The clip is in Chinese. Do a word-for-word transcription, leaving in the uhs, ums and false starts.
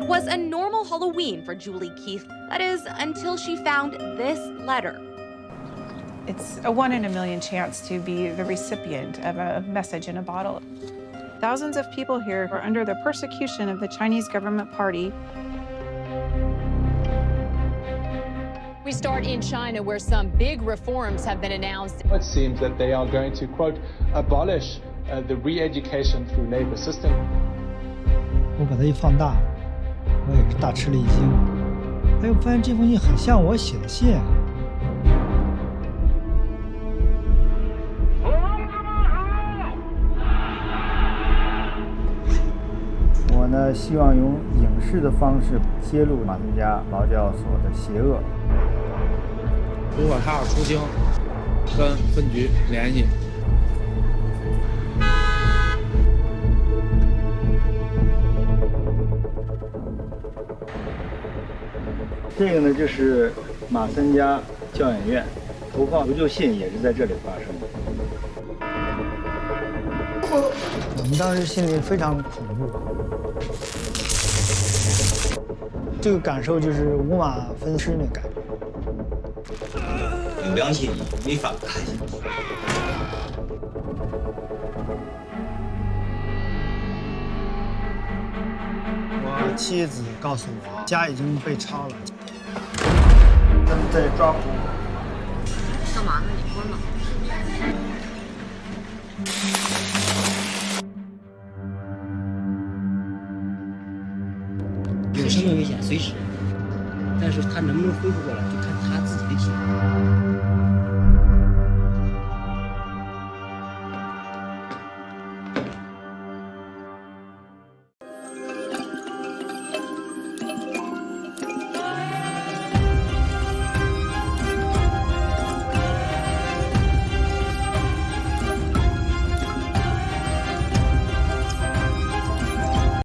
It was a normal Halloween for Julie Keith, that is, until she found this letter. It's a one in a million chance to be the recipient of a message in a bottle. Thousands of people here are under the persecution of the Chinese government party. We start in China, where some big reforms have been announced. It seems that they are going to, quote, abolish uh, the re-education through labor system. 我把它一放大，我也是大吃了一惊。哎，我发现这封信很像我写的信啊。 我呢，希望用影视的方式揭露马三家劳教所的邪恶。 如果他要出京，跟分局联系。 这个呢，就是马三家教研院投放求救信，也是在这里发生的。 我们当时心里非常恐怖。这个感受就是五马分尸那感觉。 有良心没法看下去。 我妻子告诉我，家已经被抄了。 他们在抓捕。 干嘛呢？你关了。 有生命危险，随时。但是他能不能恢复过来，就看他自己的体力。